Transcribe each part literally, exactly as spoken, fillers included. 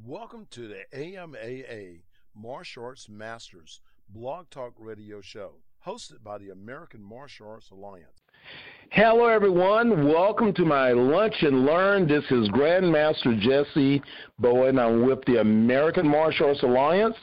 Welcome to the A M A A Martial Arts Masters Blog Talk Radio Show, hosted by the American Martial Arts Alliance. Hello, everyone. Welcome to my Lunch and Learn. This is Grandmaster Jesse Bowen. I'm with the American Martial Arts Alliance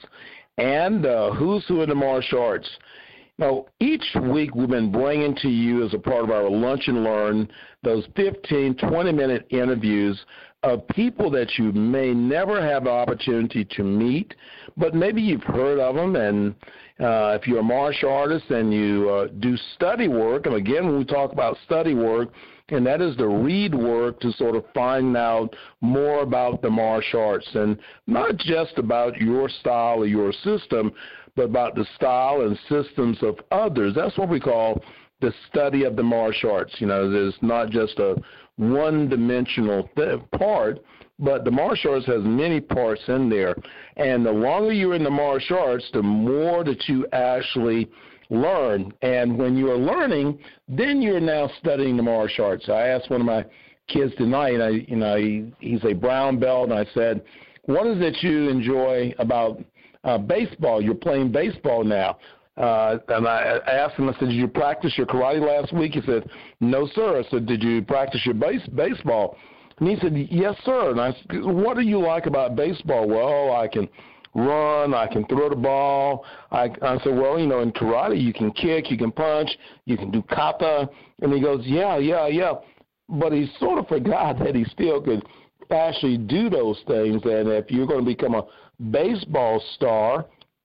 and uh, Who's Who in the Martial Arts. Now, each week we've been bringing to you as a part of our Lunch and Learn those fifteen, twenty-minute interviews of people that you may never have the opportunity to meet, but maybe you've heard of them. And uh, if you're a martial artist and you uh, do study work, and again, when we talk about study work, and that is the read work to sort of find out more about the martial arts, and not just about your style or your system, but about the style and systems of others. That's what we call the study of the martial arts. You know, there's not just a one-dimensional th- part, but the martial arts has many parts in there. And the longer you're in the martial arts, the more that you actually learn. And when you're learning, then you're now studying the martial arts. I asked one of my kids tonight, and I, you know, he, he's a brown belt, and I said, what is it you enjoy about uh, baseball? You're playing baseball now. Uh, and I asked him, I said, did you practice your karate last week? He said, no, sir. I said, did you practice your base, baseball? And he said, yes, sir. And I said, what do you like about baseball? Well, I can run, I can throw the ball. I, I said, well, you know, in karate, you can kick, you can punch, you can do kata. And he goes, yeah, yeah, yeah. But he sort of forgot that he still could actually do those things. And if you're going to become a baseball star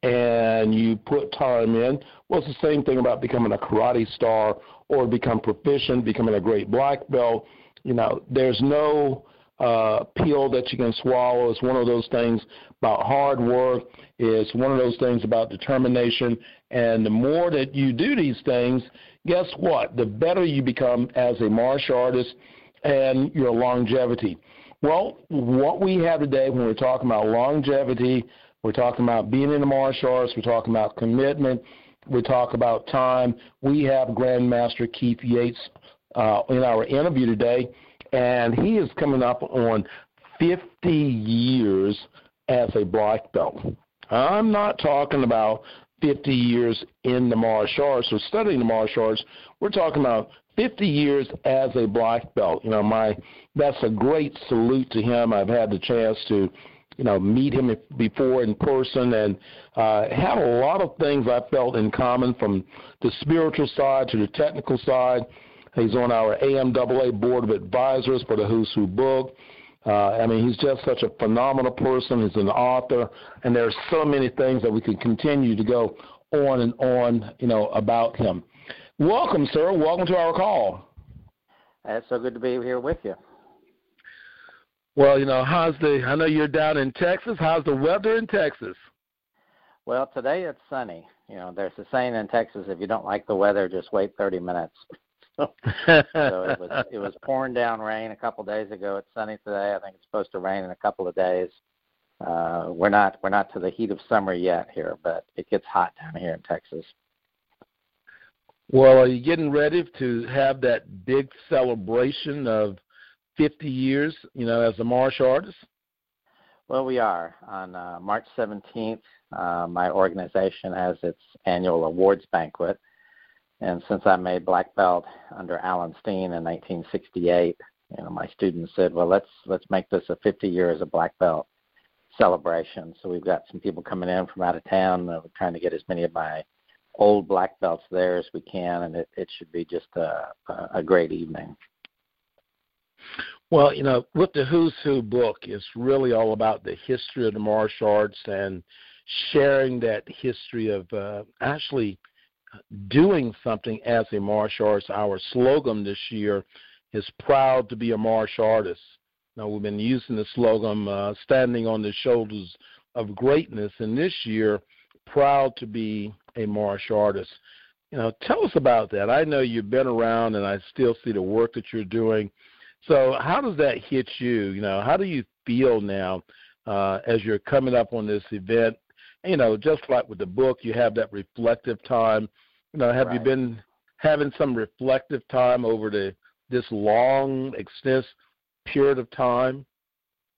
and you put time in, well, it's the same thing about becoming a karate star or become proficient, becoming a great black belt. You know, there's no uh, pill that you can swallow. It's one of those things about hard work. It's one of those things about determination. And the more that you do these things, guess what? The better you become as a martial artist and your longevity. Well, what we have today when we're talking about longevity, we're talking about being in the martial arts, we're talking about commitment, we talk about time. We have Grandmaster Keith Yates uh, in our interview today, and he is coming up on fifty years as a black belt. I'm not talking about fifty years in the martial arts or studying the martial arts. We're talking about fifty years as a black belt. You know, my that's a great salute to him. I've had the chance to, you know, meet him before in person and uh, had a lot of things I felt in common, from the spiritual side to the technical side. He's on our A M A A Board of Advisors for the Who's Who book. Uh, I mean, he's just such a phenomenal person. He's an author, and there's so many things that we could continue to go on and on, you know, about him. Welcome, sir. Welcome to our call. It's so good to be here with you. Well, you know, how's the, I know you're down in Texas. How's the weather in Texas? Well, today it's sunny. You know, there's a saying in Texas, if you don't like the weather, just wait thirty minutes. so it was it was pouring down rain a couple of days ago. It's sunny today. I think it's supposed to rain in a couple of days. Uh, we're not we're not to the heat of summer yet here, but it gets hot down here in Texas. Well, are you getting ready to have that big celebration of fifty years, you know, as a martial artist? Well, we are. On uh, March seventeenth, uh, my organization has its annual awards banquet. And since I made black belt under Alan Steen in nineteen sixty-eight, you know, my students said, well, let's let's make this a fifty years of black belt celebration. So we've got some people coming in from out of town. Uh, we're trying to get as many of my old black belts there as we can, and it, it should be just a, a great evening. Well, you know, with the Who's Who book, it's really all about the history of the martial arts and sharing that history of uh, actually doing something as a martial artist. Our slogan this year is proud to be a martial artist. Now, we've been using the slogan, uh, standing on the shoulders of greatness, and this year, proud to be a martial artist. You know, tell us about that. I know you've been around, and I still see the work that you're doing. So how does that hit you? You know, how do you feel now uh, as you're coming up on this event? You know, just like with the book, you have that reflective time. You know, have right. you been having some reflective time over the this long, extensive period of time?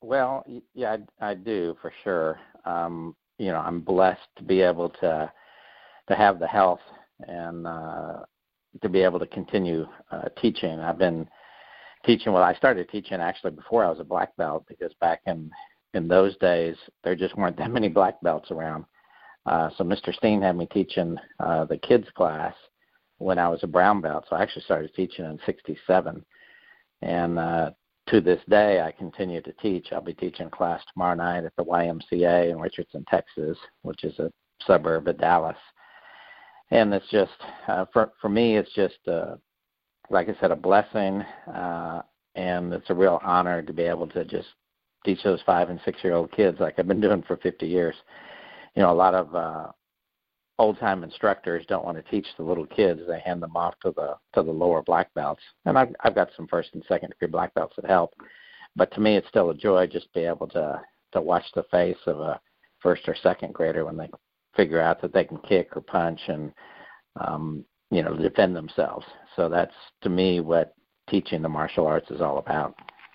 Well, y- yeah, I, I do for sure. Um, you know, I'm blessed to be able to to have the health and uh, to be able to continue uh, teaching. I've been teaching. Well, I started teaching actually before I was a black belt, because back in in those days there just weren't that many black belts around. Uh, so Mister Steen had me teaching uh, the kids class when I was a brown belt. So I actually started teaching in sixty-seven, and uh, to this day I continue to teach. I'll be teaching class tomorrow night at the Y M C A in Richardson, Texas, which is a suburb of Dallas. And it's just uh, for for me, it's just uh, like I said, a blessing, uh, and it's a real honor to be able to just teach those five and six year old kids like I've been doing for fifty years. You know, a lot of uh, old time instructors don't want to teach the little kids; they hand them off to the to the lower black belts. And I've I've got some first and second degree black belts that help, but to me, it's still a joy just to be able to to watch the face of a first or second grader when they figure out that they can kick or punch and um, you know, defend themselves. So that's, to me, what teaching the martial arts is all about.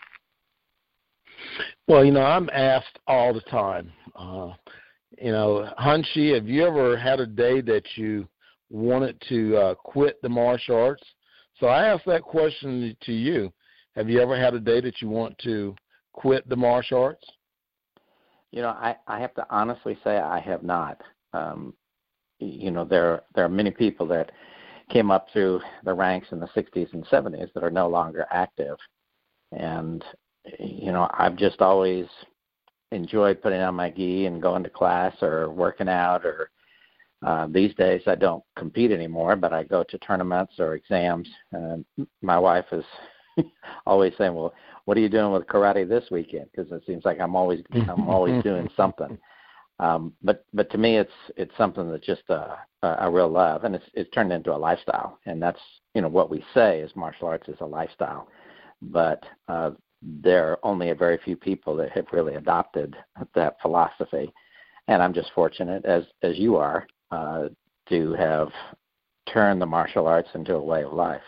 Well, you know, I'm asked all the time, uh, you know, Hunshi, have you ever had a day that you wanted to uh, quit the martial arts? So I asked that question to you. Have you ever had a day that you want to quit the martial arts? You know, I, I have to honestly say I have not. Um, you know, there there are many people that came up through the ranks in the sixties and seventies that are no longer active. And, you know, I've just always enjoyed putting on my gi and going to class or working out. Or uh, these days I don't compete anymore, but I go to tournaments or exams. And my wife is always saying, well, what are you doing with karate this weekend? Because it seems like I'm always I'm always doing something. Um, but but to me, it's it's something that's just a, a real love, and it's it's turned into a lifestyle. And that's, you know, what we say is martial arts is a lifestyle. But uh, there are only a very few people that have really adopted that philosophy. And I'm just fortunate, as as you are, uh, to have turned the martial arts into a way of life.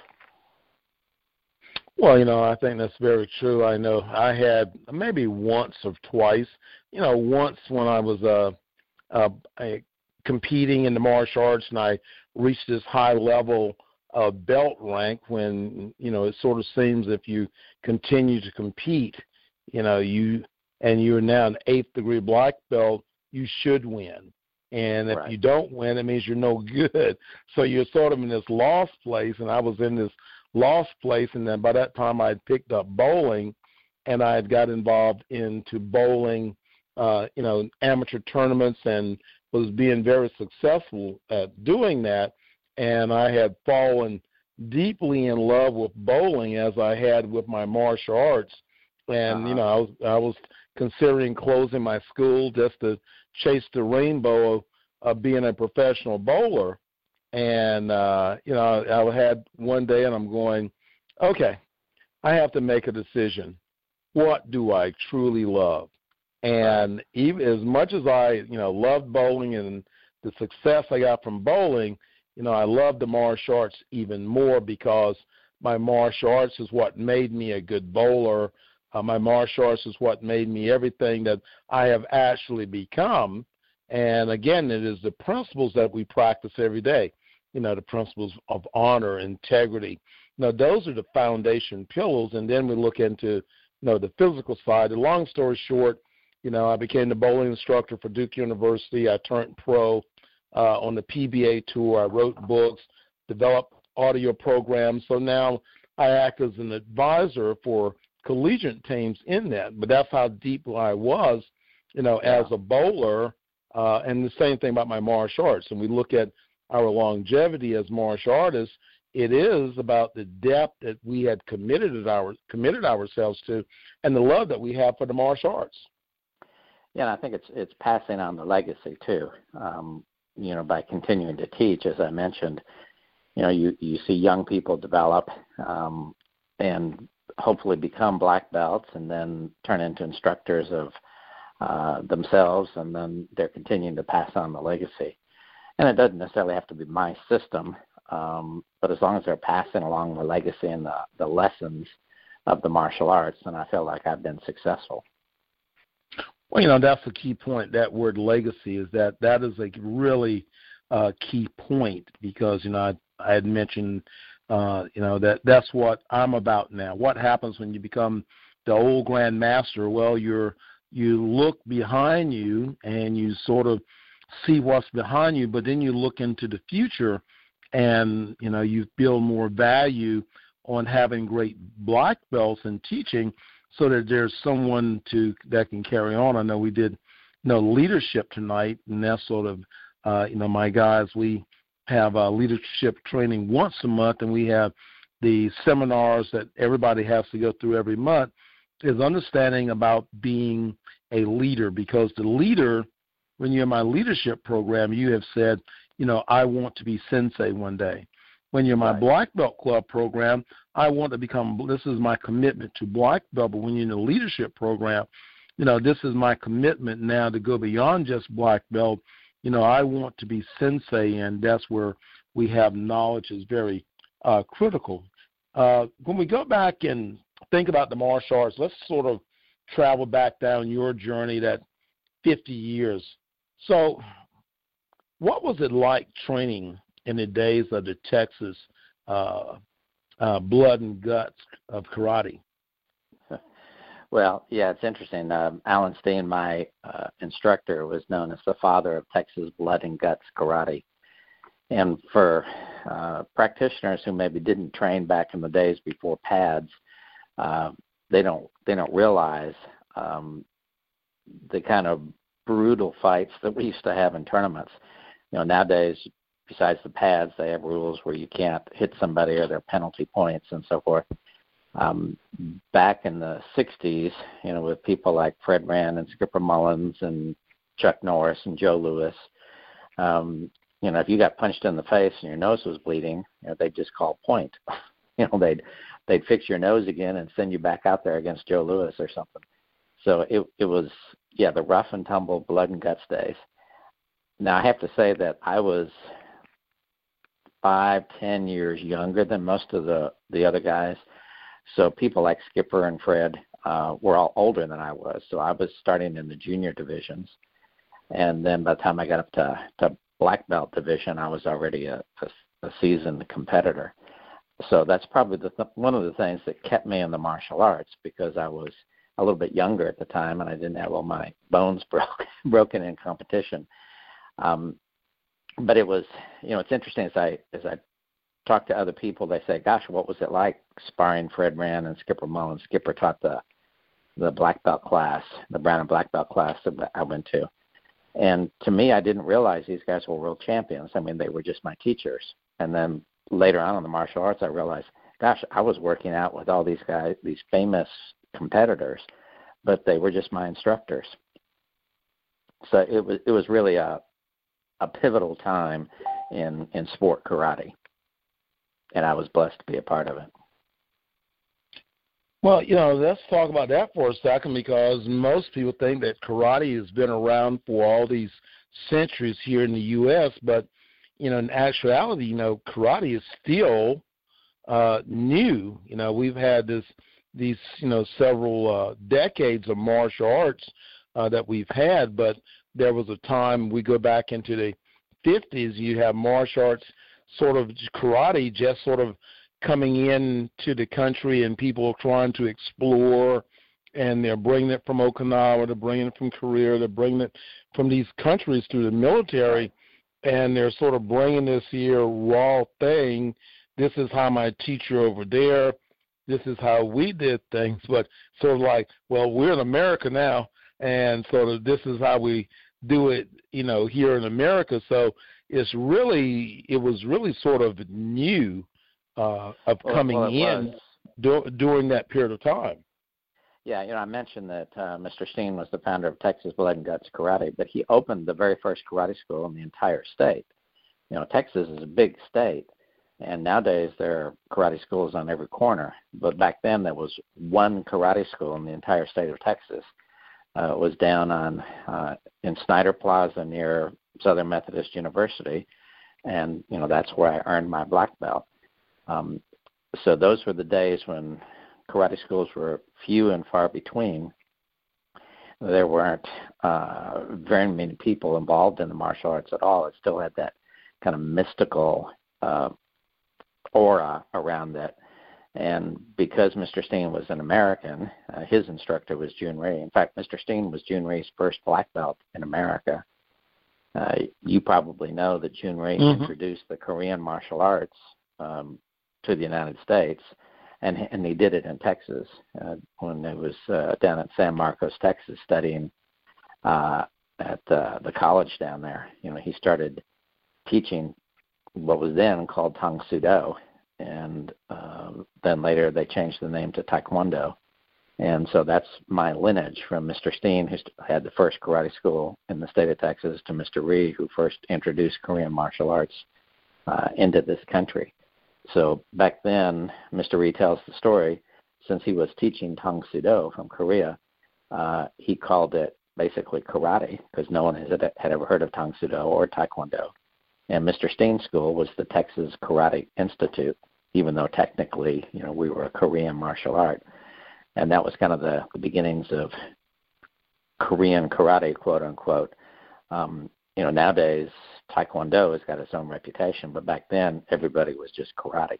Well, you know, I think that's very true. I know I had maybe once or twice, you know, once when I was uh, uh, I, competing in the martial arts and I reached this high level uh, belt rank when, you know, it sort of seems if you continue to compete, you know, you and you're now an eighth degree black belt, you should win. And if right. you don't win, it means you're no good. So you're sort of in this lost place, and I was in this lost place, and then by that time I had picked up bowling, and I had got involved into bowling, uh, you know, amateur tournaments, and was being very successful at doing that. And I had fallen deeply in love with bowling as I had with my martial arts. And uh-huh. you know, I was I was considering closing my school just to chase the rainbow of, of being a professional bowler. And, uh, you know, I had one day and I'm going, okay, I have to make a decision. What do I truly love? And even as much as I, you know, loved bowling and the success I got from bowling, you know, I love the martial arts even more because my martial arts is what made me a good bowler. Uh, my martial arts is what made me everything that I have actually become. And, again, it is the principles that we practice every day. You know, the principles of honor, integrity. Now, those are the foundation pillars, and then we look into, you know, the physical side. The long story short, you know, I became the bowling instructor for Duke University. I turned pro uh, on the P B A tour. I wrote books, developed audio programs. So now I act as an advisor for collegiate teams in that. But that's how deep I was, you know, yeah. as a bowler, uh, and the same thing about my martial arts. And we look at our longevity as martial artists, it is about the depth that we had committed our committed ourselves to, and the love that we have for the martial arts. Yeah, and I think it's it's passing on the legacy too. Um, you know, by continuing to teach, as I mentioned, you know, you you see young people develop um, and hopefully become black belts, and then turn into instructors of uh, themselves, and then they're continuing to pass on the legacy. And it doesn't necessarily have to be my system, um, but as long as they're passing along the legacy and the, the lessons of the martial arts, then I feel like I've been successful. Well, you know, that's the key point. That word legacy is that that is a really uh, key point because, you know, I, I had mentioned, uh, you know, that that's what I'm about now. What happens when you become the old Grand Master? Well, you're you look behind you and you sort of see what's behind you, but then you look into the future and, you know, you build more value on having great black belts and teaching so that there's someone to that can carry on. I know we did, you know, leadership tonight, and that's sort of, uh, you know, my guys, we have uh, leadership training once a month, and we have the seminars that everybody has to go through every month, is understanding about being a leader, because the leader, when you're in my leadership program, you have said, you know, I want to be sensei one day. When you're in my Right. Black Belt Club program, I want to become, this is my commitment to Black Belt. But when you're in the leadership program, you know, this is my commitment now to go beyond just Black Belt. You know, I want to be sensei, and that's where we have knowledge is very uh, critical. Uh, when we go back and think about the martial arts, let's sort of travel back down your journey, that fifty years. So what was it like training in the days of the Texas uh, uh, blood and guts of karate? Well, yeah, it's interesting. Um, Alan Steen, my uh, instructor, was known as the father of Texas blood and guts karate. And for uh, practitioners who maybe didn't train back in the days before pads, uh, they don't they don't realize um, the kind of brutal fights that we used to have in tournaments. You know, nowadays, besides the pads, they have rules where you can't hit somebody or there are penalty points and so forth. Um, back in the sixties, you know, with people like Fred Rand and Skipper Mullins and Chuck Norris and Joe Louis, um, you know, if you got punched in the face and your nose was bleeding, you know, they'd just call point. you know, they'd they'd fix your nose again and send you back out there against Joe Louis or something. So it it was, yeah, the rough and tumble blood and guts days. Now, I have to say that I was five, ten years younger than most of the, the other guys. So people like Skipper and Fred uh, were all older than I was. So I was starting in the junior divisions. And then by the time I got up to, to black belt division, I was already a, a, a seasoned competitor. So that's probably the th- one of the things that kept me in the martial arts, because I was a little bit younger at the time and I didn't have all my bones broke, broken in competition. Um, but it was, you know, it's interesting as I as I talk to other people, they say, "Gosh, what was it like sparring Fred Rand and Skipper Mullins?" Skipper taught the the black belt class, the brown and black belt class that I went to, and to me, I didn't realize these guys were world champions. I mean, they were just my teachers. And then later on in the martial arts, I realized, gosh, I was working out with all these guys, these famous competitors, but they were just my instructors. So it was it was really a a pivotal time in, in sport karate, and I was blessed to be a part of it. Well, you know, let's talk about that for a second, because most people think that karate has been around for all these centuries here in the U S, but, you know, in actuality, you know, karate is still uh, new. You know, we've had this these, you know, several uh, decades of martial arts uh, that we've had, but there was a time, we go back into the fifties, you have martial arts, sort of karate just sort of coming in to the country, and people trying to explore, and they're bringing it from Okinawa, they're bringing it from Korea, they're bringing it from these countries through the military, and they're sort of bringing this here raw thing. This is how my teacher over there, this is how we did things, but sort of like, well, we're in America now, and sort of this is how we do it, you know, here in America. So it's really, it was really sort of new uh, of well, coming well, in do, during that period of time. Yeah, you know, I mentioned that uh, Mister Steen was the founder of Texas Blood and Guts Karate, but he opened the very first karate school in the entire state. You know, Texas is a big state, and nowadays there are karate schools on every corner. But back then there was one karate school in the entire state of Texas. Uh, it was down on uh, in Snyder Plaza near Southern Methodist University, and you know that's where I earned my black belt. Um, so those were the days when karate schools were few and far between. there weren't uh, very many people involved in the martial arts at all. It still had that kind of mystical uh, aura around it. And because Mister Steen was an American, uh, his instructor was Jun Rhee. In fact, Mister Steen was Jun Rhee's first black belt in America. Uh, you probably know that Jun Rhee mm-hmm. introduced the Korean martial arts um, to the United States, and and he did it in Texas uh, when it was uh, down at San Marcos, Texas, studying uh, at uh, the college down there. You know, he started teaching what was then called Tang Soo Do, and um, then later they changed the name to Taekwondo. And so that's my lineage from Mister Steen, who had the first karate school in the state of Texas, to Mister Rhee, who first introduced Korean martial arts uh, into this country. So back then, Mister Rhee tells the story, since he was teaching Tang Soo Do from Korea, uh, he called it basically karate because no one had, had ever heard of Tang Soo Do or Taekwondo. And Mister Steen's school was the Texas Karate Institute, even though technically, you know, we were a Korean martial art. And that was kind of the, the beginnings of Korean karate, quote unquote. Um, you know, nowadays Taekwondo has got its own reputation, but back then everybody was just karate.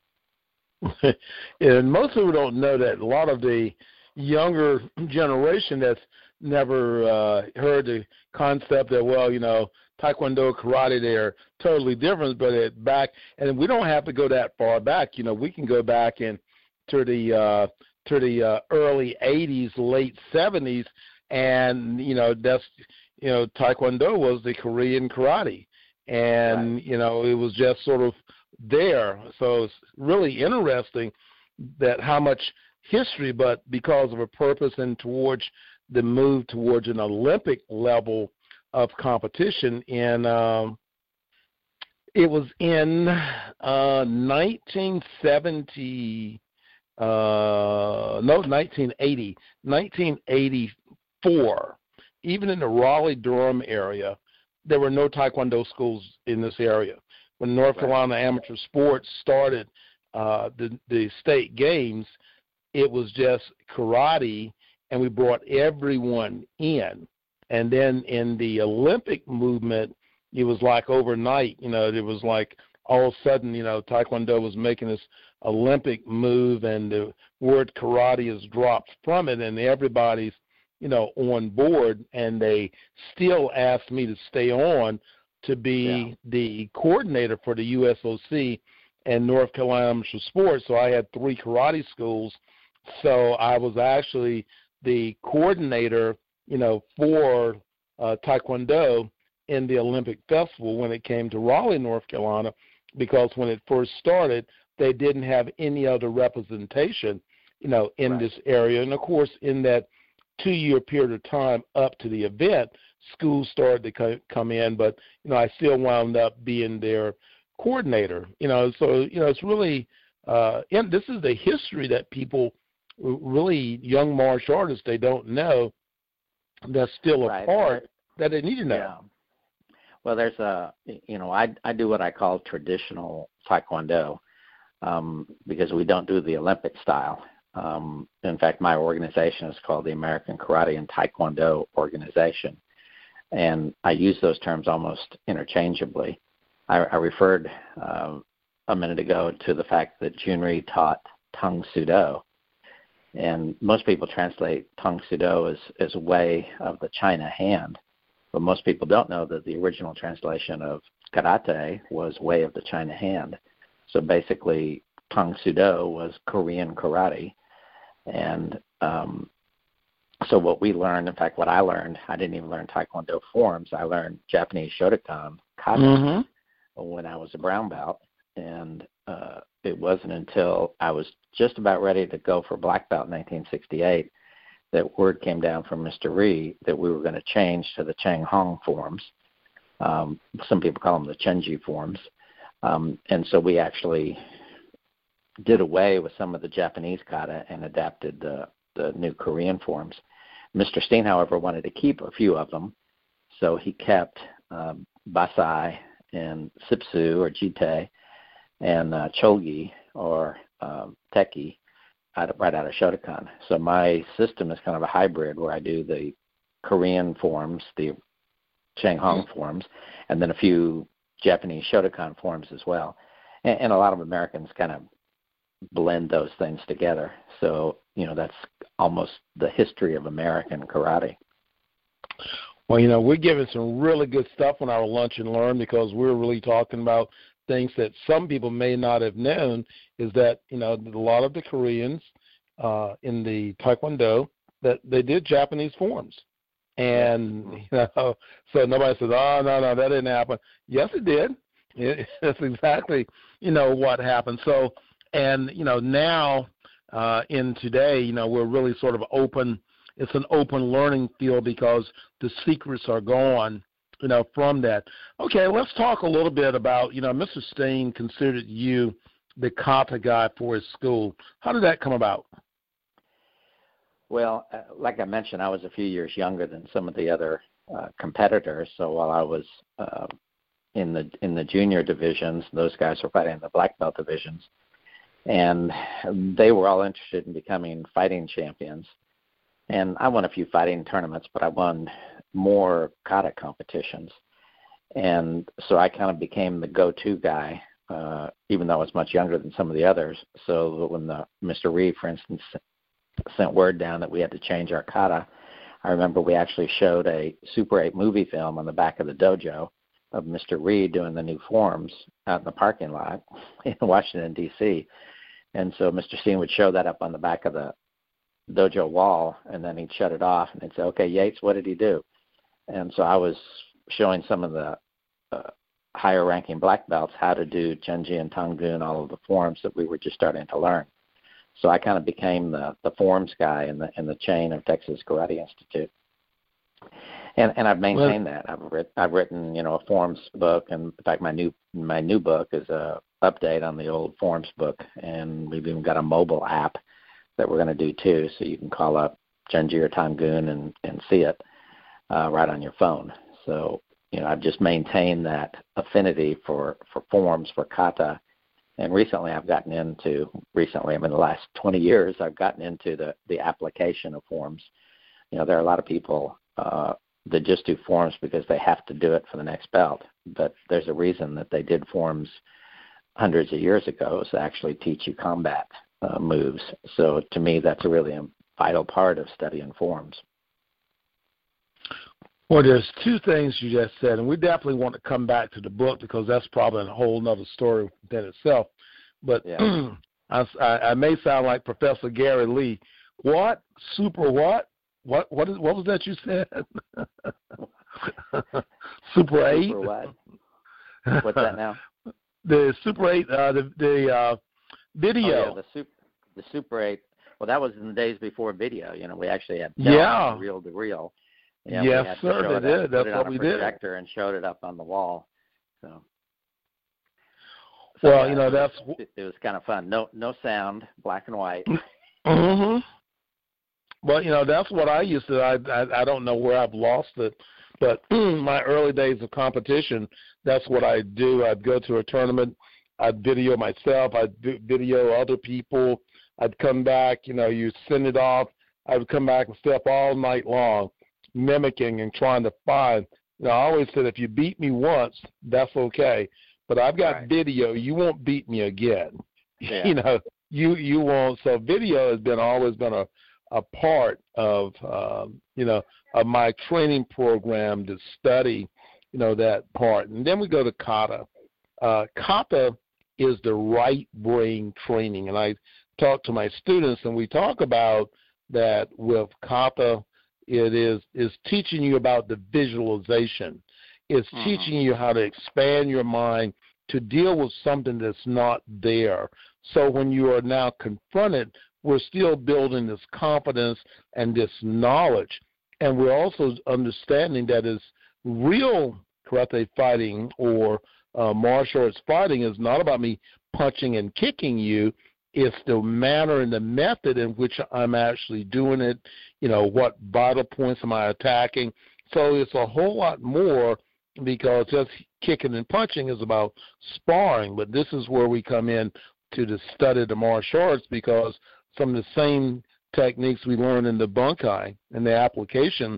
And most people don't know that a lot of the younger generation that's never uh, heard the concept that, well, you know, Taekwondo, karate, they're totally different, but it back, and we don't have to go that far back. You know, we can go back and to the uh, to the uh, early eighties, late seventies, and you know that's you know Taekwondo was the Korean karate, and right. you know it was just sort of there. So it's really interesting that how much history, but because of a purpose and towards the move towards an Olympic level of competition, in um, it was in uh, nineteen seventy. Uh, no, nineteen eighty, nineteen eighty-four. Even in the Raleigh-Durham area, there were no Taekwondo schools in this area. When North Carolina Amateur Sports started uh, the the state games, it was just karate, and we brought everyone in. And then in the Olympic movement, it was like overnight. You know, it was like all of a sudden, you know, Taekwondo was making this Olympic move, and the word karate has dropped from it, and everybody's, you know, on board, and they still asked me to stay on to be yeah. the coordinator for the U S O C and North Carolina Amateur Sports. So I had three karate schools, so I was actually the coordinator, you know, for uh, Taekwondo in the Olympic Festival when it came to Raleigh, North Carolina, because when it first started, they didn't have any other representation, you know, in right. this area. And, of course, in that two-year period of time up to the event, schools started to co- come in, but, you know, I still wound up being their coordinator, you know. So, you know, it's really uh, – and this is the history that people really, young martial artists, they don't know that's still a right. part that they need to know. Yeah. Well, there's a, you know, I, I do what I call traditional Taekwondo. Um, because we don't do the Olympic style. Um, in fact, my organization is called the American Karate and Taekwondo Organization, and I use those terms almost interchangeably. I, I referred uh, a minute ago to the fact that Jun Rhee taught Tang Soo Do, and most people translate Tang Soo Do as, as way of the China hand, but most people don't know that the original translation of karate was way of the China hand. So basically, Tang Soo Do was Korean karate. And um, so what we learned, in fact, what I learned, I didn't even learn Taekwondo forms. I learned Japanese Shotokan kata mm-hmm. when I was a brown belt. And uh, it wasn't until I was just about ready to go for black belt in nineteen sixty-eight that word came down from Mister Rhee that we were going to change to the Chang Hong forms. Um, some people call them the Chenji forms. Um, and so we actually did away with some of the Japanese kata and adapted the, the new Korean forms. Mister Steen, however, wanted to keep a few of them, so he kept um, Basai and Sipsu or Jite and uh, Chogi or um, Teki out of, right out of Shotokan. So my system is kind of a hybrid where I do the Korean forms, the Chang Hong forms, and then a few Japanese Shotokan forms as well. And, and a lot of Americans kind of blend those things together. So, you know, that's almost the history of American karate. Well, you know, we're giving some really good stuff on our Lunch and Learn because we're really talking about things that some people may not have known, is that, you know, a lot of the Koreans uh, in the Taekwondo, that they did Japanese forms. And, you know, so nobody says, oh, no, no, that didn't happen. Yes, it did. It, that's exactly, you know, what happened. So, and, you know, now uh, in today, you know, we're really sort of open. It's an open learning field because the secrets are gone, you know, from that. Okay, let's talk a little bit about, you know, Mister Steen considered you the kata guy for his school. How did that come about? Well, uh, like I mentioned, I was a few years younger than some of the other uh, competitors. So while I was uh, in the in the junior divisions, those guys were fighting in the black belt divisions, and they were all interested in becoming fighting champions. And I won a few fighting tournaments, but I won more kata competitions. And so I kind of became the go-to guy, uh, even though I was much younger than some of the others. So when the Mister Reed, for instance, sent word down that we had to change our kata, I remember we actually showed a Super eight movie film on the back of the dojo of Mister Reed doing the new forms out in the parking lot in Washington, D C And so Mister Steen would show that up on the back of the dojo wall, and then he'd shut it off, and he'd say, okay, Yates, what did he do? And so I was showing some of the uh, higher-ranking black belts how to do Chunji and Tangun, all of the forms that we were just starting to learn. So I kind of became the, the forms guy in the in the chain of Texas Karate Institute. And and I've maintained well, that. I've written I've written, you know, a forms book, and in fact my new my new book is a update on the old forms book, and we've even got a mobile app that we're going to do too, so you can call up Chunji or Tangun and, and see it uh, right on your phone. So, you know, I've just maintained that affinity for, for forms, for kata, and recently I've gotten into, recently, I mean the last twenty years, I've gotten into the, the application of forms. You know, there are a lot of people uh, that just do forms because they have to do it for the next belt, but there's a reason that they did forms hundreds of years ago, is to actually teach you combat Uh, moves. So to me, that's a really a vital part of studying forms. Well, there's two things you just said, and we definitely want to come back to the book because that's probably a whole nother story within itself. But yeah. I, I may sound like Professor Gary Lee. What? Super what? What What, is, what was that you said? Super eight? Super what? What's that now? The Super eight, uh, the, the uh, video. Oh, yeah, the super, the Super eight. Well, that was in the days before video. You know, we actually had yeah. reel to reel. Yeah, yes, sir, they did. That's what we did. Projector and showed it up on the wall. So, so well, yeah, you know, that's it, it was kind of fun. No, no sound, black and white. Mhm. Well, you know, that's what I used to. I, I I don't know where I've lost it, but my early days of competition, that's what I do. I'd go to a tournament. I'd video myself. I'd video other people. I'd come back. You know, you send it off. I would come back and stay up all night long, mimicking and trying to find. You know, I always said, if you beat me once, that's okay. But I've got right. video. You won't beat me again. Yeah. You know, you you won't. So video has been always been a a part of um, you know of my training program to study, you know, that part. And then we go to kata. Uh, kata is the right brain training. And I talk to my students, and we talk about that with kata. It is is teaching you about the visualization. It's mm-hmm. teaching you how to expand your mind to deal with something that's not there. So when you are now confronted, we're still building this confidence and this knowledge. And we're also understanding that is real karate fighting or Uh, martial arts fighting is not about me punching and kicking you. It's the manner and the method in which I'm actually doing it. You know, what vital points am I attacking? So it's a whole lot more, because just kicking and punching is about sparring. But this is where we come in to the study of the martial arts, because some of the same techniques we learn in the bunkai and the application,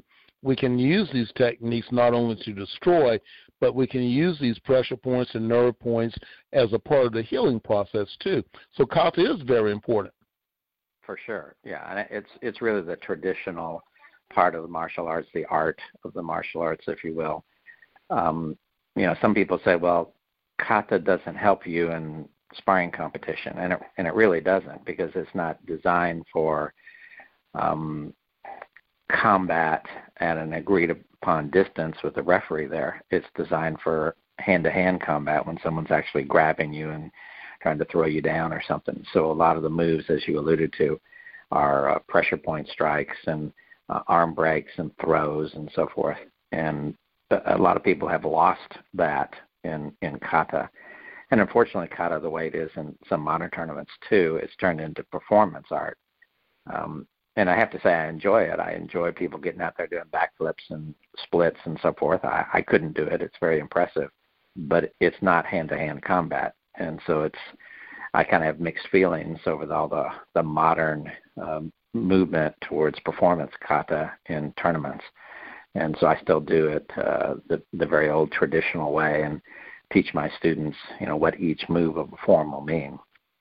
we can use these techniques not only to destroy, but we can use these pressure points and nerve points as a part of the healing process too. So kata is very important. For sure, yeah, and it's it's really the traditional part of the martial arts, the art of the martial arts, if you will. Um, you know, some people say, well, kata doesn't help you in sparring competition, and it and it really doesn't, because it's not designed for um, combat at an agreed upon distance with the referee there. It's designed for hand-to-hand combat when someone's actually grabbing you and trying to throw you down or something. So a lot of the moves, as you alluded to, are uh, pressure point strikes and uh, arm breaks and throws and so forth. And a lot of people have lost that in, in kata. And unfortunately, kata, the way it is in some modern tournaments too, it's turned into performance art. Um, and I have to say I enjoy it. I enjoy people getting out there doing backflips and splits and so forth. I, I couldn't do it. It's very impressive. But it's not hand-to-hand combat. And so it's, I kind of have mixed feelings over the, all the, the modern um, movement towards performance kata in tournaments. And so I still do it uh, the, the very old traditional way and teach my students, you know, what each move of a form will mean.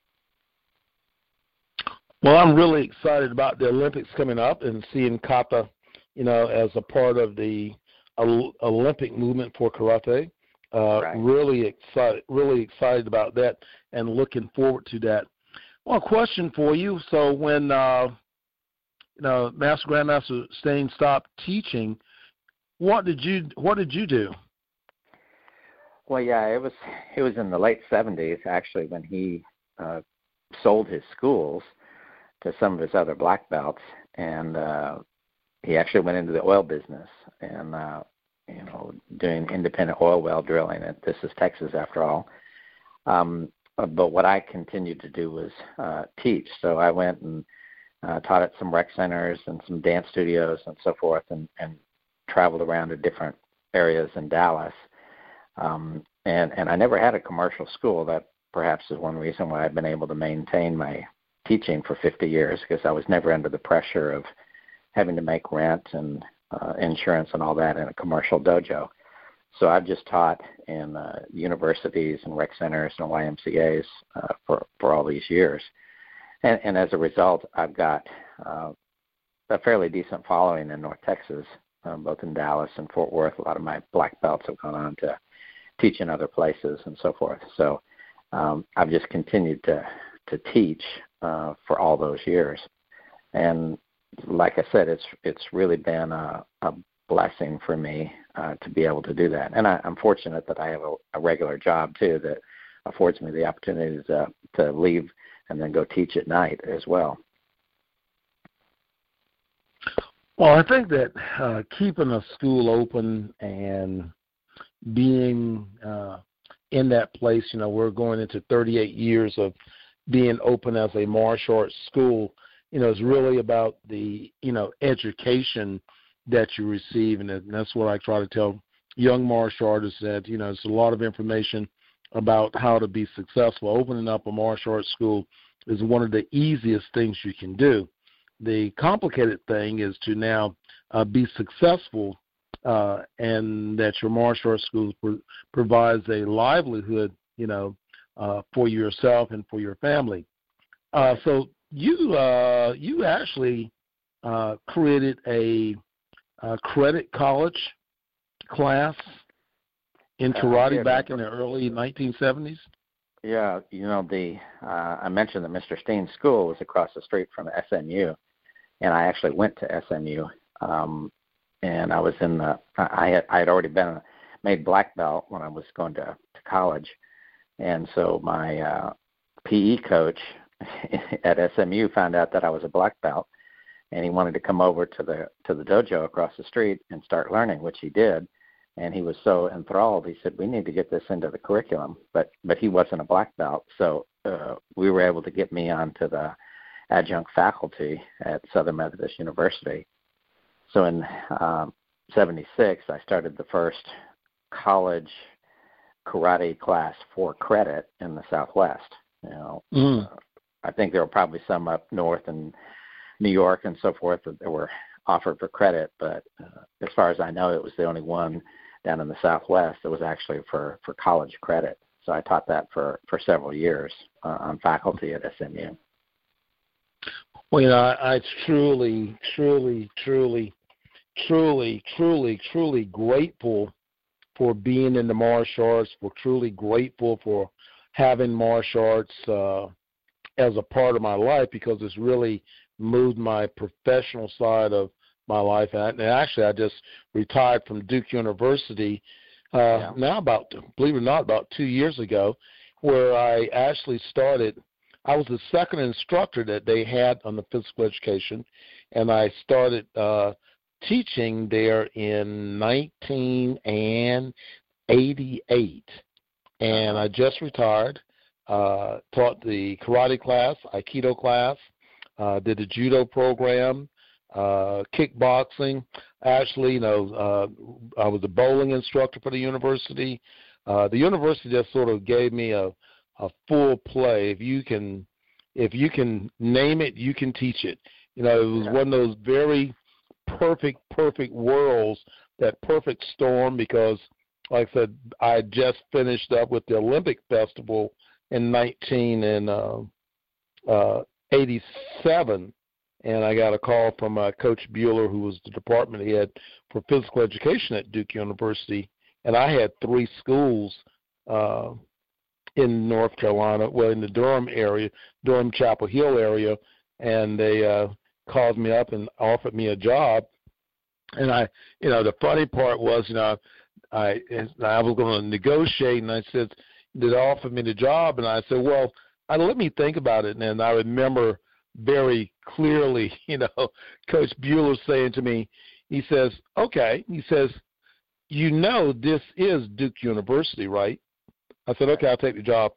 Well, I'm really excited about the Olympics coming up and seeing kata, you know, as a part of the Olympic movement for karate. Uh, right. Really excited, really excited about that, and looking forward to that. Well, a question for you. So, when uh, you know, Master Grandmaster Stain stopped teaching, what did you what did you do? Well, yeah, it was it was in the late seventies actually when he uh, sold his schools to some of his other black belts, and uh, he actually went into the oil business and. Uh, you know, doing independent oil well drilling. And this is Texas, after all. Um, but what I continued to do was uh, teach. So I went and uh, taught at some rec centers and some dance studios and so forth, and, and traveled around to different areas in Dallas. Um, and, and I never had a commercial school. That perhaps is one reason why I've been able to maintain my teaching for fifty years, because I was never under the pressure of having to make rent and Uh, insurance and all that in a commercial dojo. So I've just taught in uh, universities and rec centers and Y M C As uh, for, for all these years. And, and as a result, I've got uh, a fairly decent following in North Texas, um, both in Dallas and Fort Worth. A lot of my black belts have gone on to teach in other places and so forth. So um, I've just continued to, to teach uh, for all those years. And like I said, it's it's really been a, a blessing for me uh, to be able to do that. And I, I'm fortunate that I have a, a regular job, too, that affords me the opportunity to, to leave and then go teach at night as well. Well, I think that uh, keeping a school open and being uh, in that place, you know, we're going into thirty-eight years of being open as a martial arts school. You know, it's really about the, you know, education that you receive. And that's what I try to tell young martial artists, that, you know, it's a lot of information about how to be successful. Opening up a martial arts school is one of the easiest things you can do. The complicated thing is to now uh, be successful uh, and that your martial arts school pro- provides a livelihood, you know, uh, for yourself and for your family. Uh, so, You uh, you actually uh, created a, a credit college class in karate uh, back in the early nineteen seventies. Yeah, you know, the uh, I mentioned that Mister Steen's school was across the street from S M U, and I actually went to S M U. Um, and I was in the I had I had already been made black belt when I was going to, to college, and so my uh, P E coach at S M U found out that I was a black belt, and he wanted to come over to the to the dojo across the street and start learning, which he did. And he was so enthralled, he said, we need to get this into the curriculum. But but he wasn't a black belt, so uh, we were able to get me onto the adjunct faculty at Southern Methodist University. So in um, seventy-six, I started the first college karate class for credit in the Southwest. You know, mm. uh, I think there were probably some up north in New York and so forth. But there were offered for credit, but uh, as far as I know, it was the only one down in the Southwest that was actually for, for college credit. So I taught that for, for several years uh, on faculty at S M U. Well, you know, I, I truly, truly, truly, truly, truly, truly grateful for being in the martial arts. We're truly grateful for having martial arts uh, as a part of my life, because it's really moved my professional side of my life. And actually, I just retired from Duke University uh, yeah. now about, believe it or not, about two years ago, where I actually started. I was the second instructor that they had on the physical education, and I started uh, teaching there in nineteen eighty-eight. And I just retired, uh, taught the karate class, Aikido class, uh, did the judo program, uh, kickboxing. Actually, you know, uh, I was a bowling instructor for the university. Uh, the university just sort of gave me a, a full play. If you can, if you can name it, you can teach it. You know, it was yeah. one of those very perfect, perfect worlds, that perfect storm, because, like I said, I just finished up with the Olympic Festival in nineteen eighty-seven, and I got a call from uh, Coach Bueller, who was the department head for physical education at Duke University, and I had three schools uh, in North Carolina, well, in the Durham area, Durham Chapel Hill area, and they uh, called me up and offered me a job. And I, you know, the funny part was, you know, I I was going to negotiate, and I said, did they offer me the job? And I said, well, I, let me think about it. And I remember very clearly, you know, Coach Bueller saying to me, he says, okay, he says, you know, this is Duke University, right? I said, okay, I'll take the job.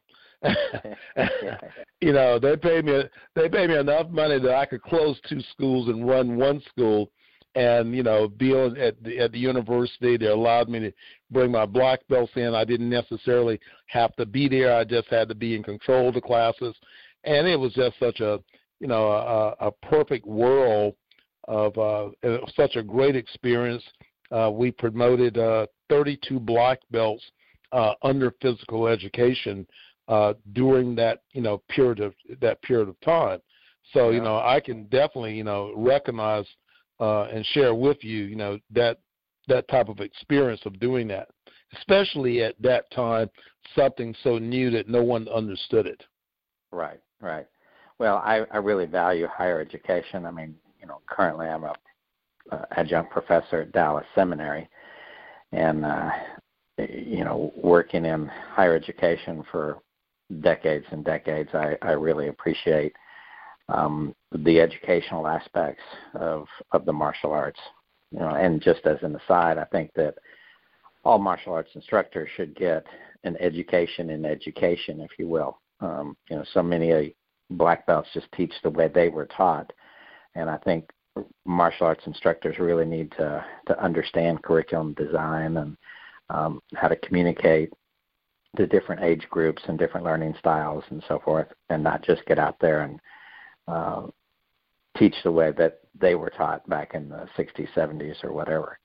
You know, they paid me they paid me enough money that I could close two schools and run one school, and you know, be on, at the at the university. They allowed me to bring my black belts in. I didn't necessarily have to be there. I just had to be in control of the classes, and it was just such a you know a, a perfect world of uh, such a great experience. Uh, we promoted uh, thirty-two black belts uh, under physical education uh, during that you know period of that period of time. So yeah. you know I can definitely you know recognize uh, and share with you you know that that type of experience of doing that, especially at that time, something so new that no one understood it. Right, right. Well, I, I really value higher education. I mean, you know, currently I'm a uh, adjunct professor at Dallas Seminary, and uh, you know, working in higher education for decades and decades, I, I really appreciate um, the educational aspects of of the martial arts. You know, and just as an aside, I think that all martial arts instructors should get an education in education, if you will. Um, you know, so many uh, black belts just teach the way they were taught, and I think martial arts instructors really need to to understand curriculum design and um, how to communicate to different age groups and different learning styles and so forth, and not just get out there and uh, teach the way that they were taught back in the sixties, seventies, or whatever.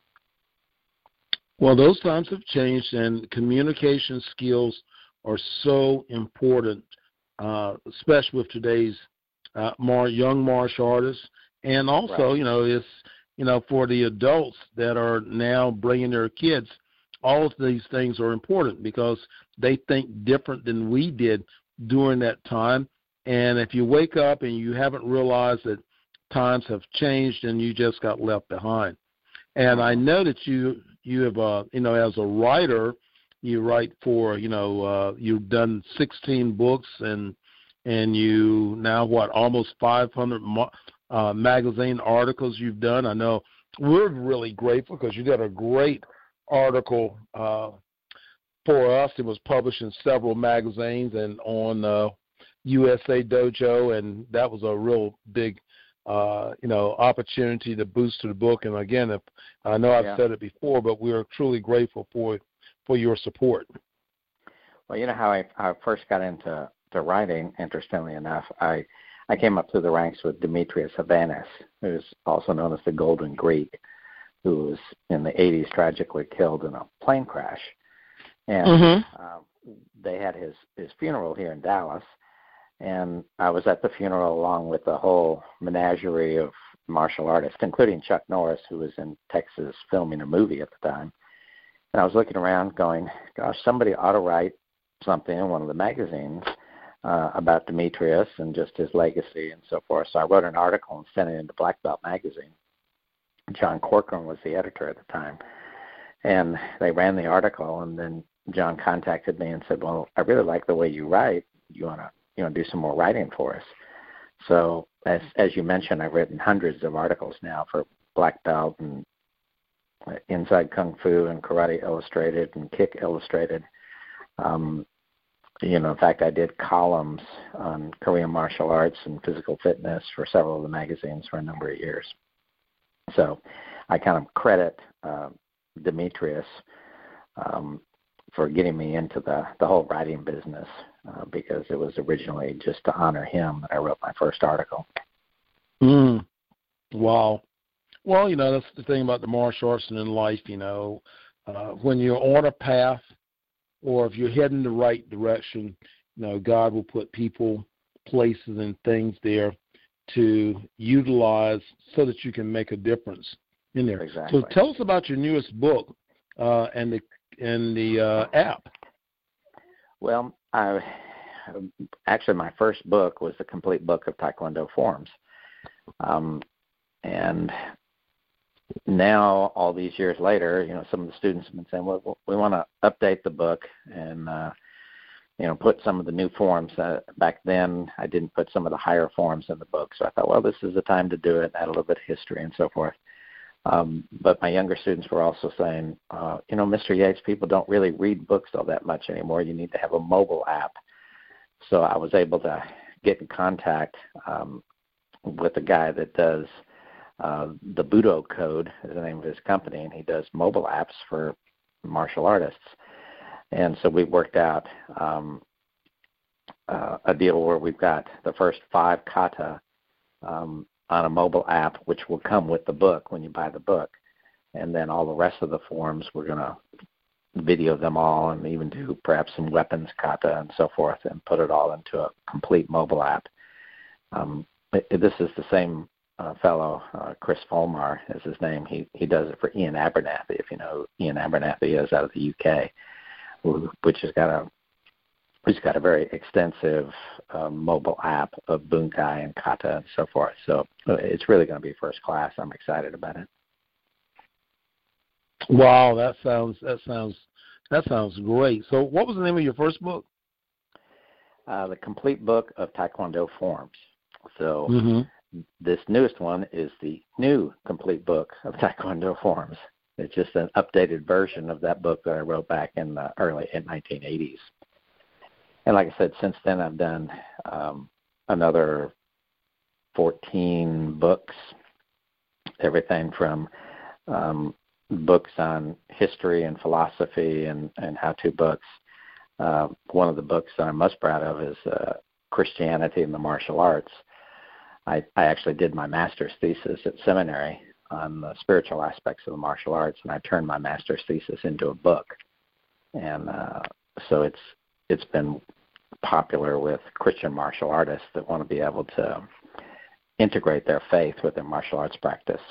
Well, those times have changed, and communication skills are so important, uh, especially with today's uh, more young martial artists, and also, right. you know, it's you know for the adults that are now bringing their kids. All of these things are important because they think different than we did during that time. And if you wake up and you haven't realized that times have changed, and you just got left behind. And I know that you you have uh, you know as a writer. You write for, you know, uh, you've done sixteen books, and and you now, what, almost five hundred uh, magazine articles you've done. I know we're really grateful because you did a great article uh, for us. It was published in several magazines and on uh, U S A Dojo, and that was a real big, uh, you know, opportunity to boost the book. And again, if, I know I've yeah. said it before, but we are truly grateful for it. For your support. Well, you know how I, I first got into to writing, interestingly enough, I I came up through the ranks with Demetrius Havanis, who's also known as the Golden Greek, who was in the eighties tragically killed in a plane crash. And mm-hmm. uh, they had his, his funeral here in Dallas, and I was at the funeral along with the whole menagerie of martial artists, including Chuck Norris, who was in Texas filming a movie at the time. And I was looking around going, gosh, somebody ought to write something in one of the magazines uh, about Demetrius and just his legacy and so forth. So I wrote an article and sent it into Black Belt magazine. John Corcoran was the editor at the time. And they ran the article, and then John contacted me and said, well, I really like the way you write. You want to you know, do some more writing for us. So as as you mentioned, I've written hundreds of articles now for Black Belt and Inside Kung Fu and Karate Illustrated and Kick Illustrated. Um, you know, in fact, I did columns on Korean martial arts and physical fitness for several of the magazines for a number of years. So I kind of credit uh, Demetrius um, for getting me into the, the whole writing business uh, because it was originally just to honor him that I wrote my first article. Mm. Wow. Well, you know, that's the thing about the martial arts and in life, you know, uh, when you're on a path or if you're heading the right direction, you know, God will put people, places, and things there to utilize so that you can make a difference in there. Exactly. So tell us about your newest book uh, and the and the uh, app. Well, I, actually, my first book was the complete book of Taekwondo forms. Um, and now, all these years later, you know, some of the students have been saying, well, we want to update the book and, uh, you know, put some of the new forms. Uh, back then, I didn't put some of the higher forms in the book. So I thought, well, this is the time to do it, add a little bit of history and so forth. Um, but my younger students were also saying, uh, you know, Mister Yates, people don't really read books all that much anymore. You need to have a mobile app. So I was able to get in contact um, with a guy that does uh, the Budo Code, is the name of his company, and he does mobile apps for martial artists. And so we worked out um, uh, a deal where we've got the first five kata um, on a mobile app, which will come with the book when you buy the book. And then all the rest of the forms, we're going to video them all and even do perhaps some weapons kata and so forth and put it all into a complete mobile app. Um, it, this is the same uh, fellow, uh, Chris Folmar is his name. He he does it for Ian Abernathy, if you know who Ian Abernathy is, out of the U K, who, which has got a He's got a very extensive uh, mobile app of bunkai and kata and so forth. So uh, it's really going to be first class. I'm excited about it. Wow, that sounds that sounds that sounds great. So, what was the name of your first book? Uh, the Complete Book of Taekwondo Forms. So mm-hmm. this newest one is the new Complete Book of Taekwondo Forms. It's just an updated version of that book that I wrote back in the early in nineteen eighties. And like I said, since then I've done um, another fourteen books, everything from um, books on history and philosophy and, and how-to books. Uh, one of the books that I'm most proud of is uh, Christianity and the Martial Arts. I, I actually did my master's thesis at seminary on the spiritual aspects of the martial arts, and I turned my master's thesis into a book. And uh, so it's it's been popular with Christian martial artists that want to be able to integrate their faith with their martial arts practice.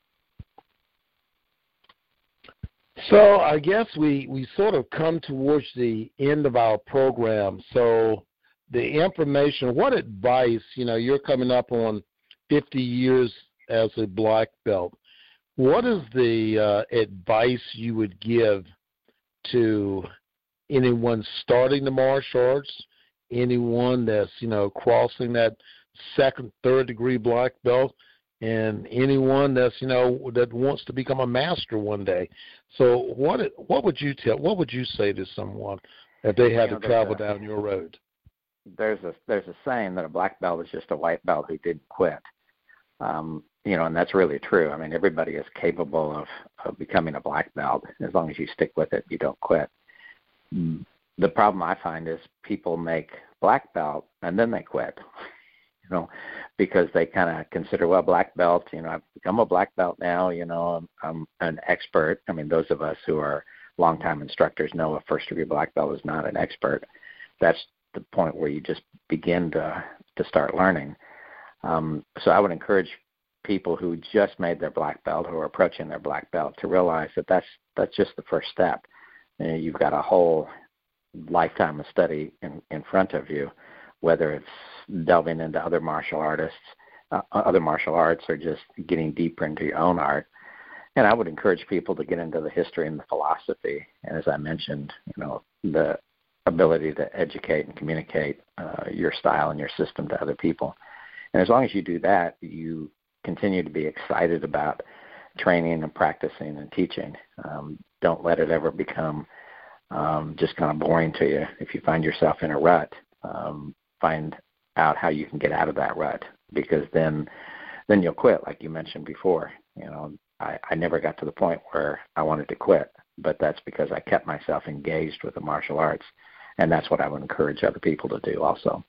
So I guess we, we sort of come towards the end of our program. So the information, what advice, you know, you're coming up on fifty years as a black belt. What is the uh, advice you would give to anyone starting the martial arts, anyone that's, you know, crossing that second, third degree black belt, and anyone that's, you know, that wants to become a master one day? So what what would you tell, what would you say to someone if they had you know, to travel a, down your road? There's a there's a saying that a black belt is just a white belt who didn't quit. Um, you know, and that's really true. I mean, everybody is capable of, of becoming a black belt as long as you stick with it, you don't quit. The problem I find is people make black belt and then they quit. know, because they kind of consider, well, black belt, you know, I've become a black belt now, you know, I'm, I'm an expert. I mean, those of us who are longtime instructors know a first-degree black belt is not an expert. That's the point where you just begin to to start learning. Um, so I would encourage people who just made their black belt, who are approaching their black belt, to realize that that's that's just the first step. You know, you've got a whole lifetime of study in, in front of you, whether it's delving into other martial artists, uh, other martial arts, or just getting deeper into your own art. And I would encourage people to get into the history and the philosophy, and as I mentioned, you know, the ability to educate and communicate uh, your style and your system to other people. And as long as you do that, you continue to be excited about training and practicing and teaching. Um, don't let it ever become um, just kind of boring to you. If you find yourself in a rut, um, find out how you can get out of that rut, because then then you'll quit, like you mentioned before. You know, I, I never got to the point where I wanted to quit, but that's because I kept myself engaged with the martial arts, and that's what I would encourage other people to do also.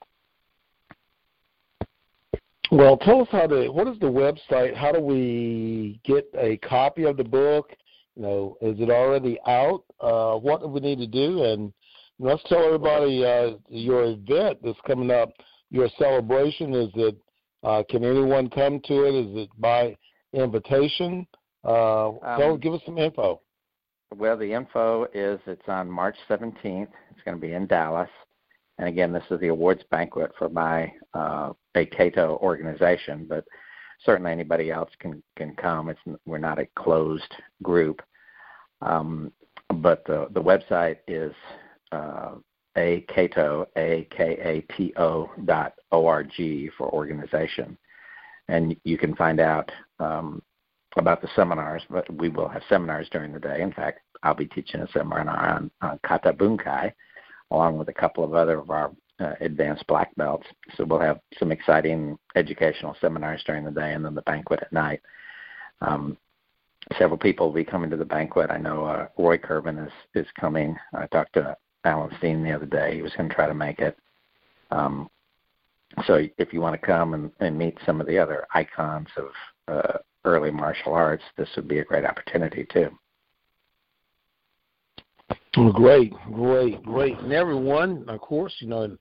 Well, tell us how to, what is the website? How do we get a copy of the book? You know, is it already out? Uh, what do we need to do? And let's tell everybody uh, your event that's coming up, your celebration. Is it, uh, can anyone come to it? Is it by invitation? Uh, um, so give us some info. Well, the info is it's on March seventeenth. It's going to be in Dallas. And again, this is the awards banquet for my uh, A Cato organization, but certainly anybody else can, can come. It's, we're not a closed group. Um, but the, the website is uh, A Cato, A K A T O dot O R G for organization. And you can find out um, about the seminars, but we will have seminars during the day. In fact, I'll be teaching a seminar on, on Kata Bunkai, along with a couple of other of our uh, advanced black belts. So we'll have some exciting educational seminars during the day and then the banquet at night. Um, several people will be coming to the banquet. I know uh, Roy Kervin is, is coming. I talked to Alan Steen the other day. He was going to try to make it. Um, so if you want to come and, and meet some of the other icons of uh, early martial arts, this would be a great opportunity too. Great, great, great. And everyone, of course, you know,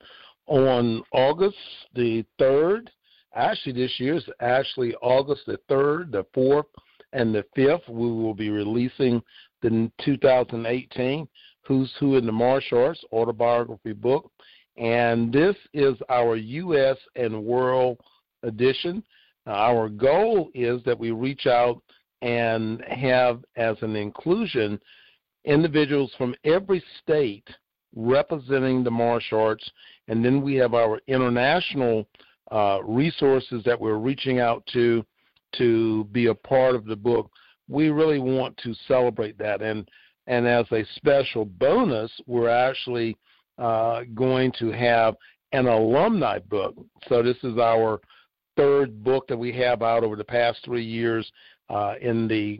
on August the third, actually this year is actually August the third, the fourth, and the fifth, we will be releasing the two thousand eighteen Who's Who in the Martial Arts autobiography book. And this is our U S and world edition. Uh, our goal is that we reach out and have as an inclusion individuals from every state representing the martial arts, and then we have our international uh, resources that we're reaching out to to be a part of the book. We really want to celebrate that, and and as a special bonus, we're actually uh, going to have an alumni book. So this is our third book that we have out over the past three years. Uh, in the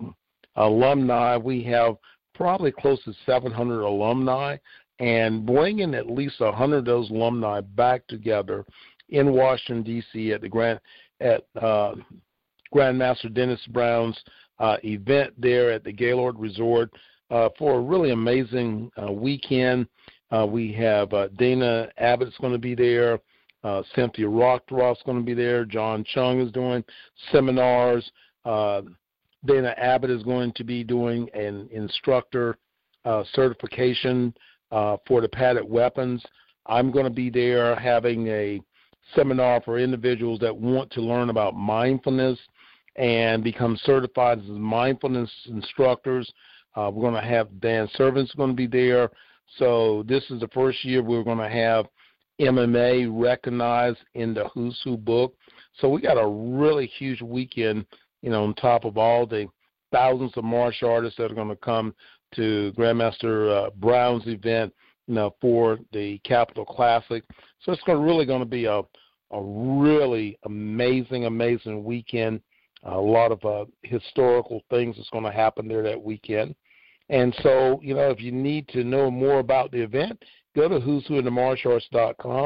alumni, we have probably close to seven hundred alumni, and bringing at least one hundred of those alumni back together in Washington, D C at the Grand at uh, Grandmaster Dennis Brown's uh, event there at the Gaylord Resort uh, for a really amazing uh, weekend. Uh, we have uh, Dana Abbott's going to be there, uh, Cynthia Rockdroff's going to be there, John Chung is doing seminars. Uh, Dana Abbott is going to be doing an instructor uh, certification uh, for the padded weapons. I'm going to be there having a seminar for individuals that want to learn about mindfulness and become certified as mindfulness instructors. Uh, we're going to have Dan Servant's going to be there. So this is the first year we're going to have M M A recognized in the Who's Who book. So we got a really huge weekend, you know, on top of all the thousands of martial artists that are going to come to Grandmaster uh, Brown's event, you know, for the Capital Classic. So it's going to really going to be a a really amazing, amazing weekend. A lot of uh, historical things that's going to happen there that weekend. And so, you know, if you need to know more about the event, go to who's who in the martial arts dot com.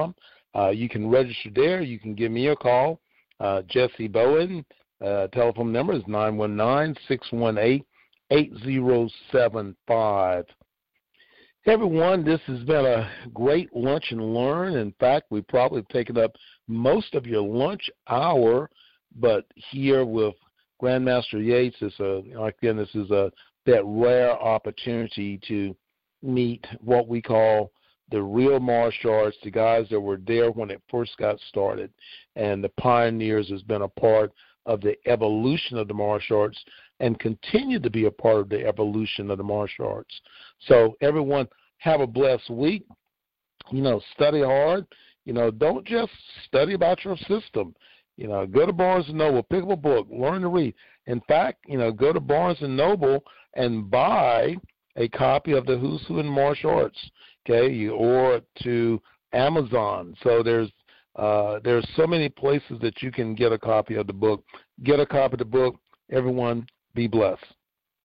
Uh, you can register there. You can give me a call. Uh, Jesse Bowen, uh, telephone number is nine one nine, six one eight, eight zero seven five. Hey everyone, this has been a great lunch and learn. In fact, we've probably taken up most of your lunch hour, but here with Grandmaster Yates, it's a, again, this is a that rare opportunity to meet what we call the real martial arts, the guys that were there when it first got started, and the pioneers has been a part of the evolution of the martial arts and continue to be a part of the evolution of the martial arts. So everyone, have a blessed week. You know, study hard. You know, don't just study about your system. You know, go to Barnes and Noble, pick up a book, learn to read. In fact, you know, go to Barnes and Noble and buy a copy of the Who's Who in Martial Arts, okay, or to Amazon. So there's uh, there's so many places that you can get a copy of the book. Get a copy of the book. Everyone, be blessed.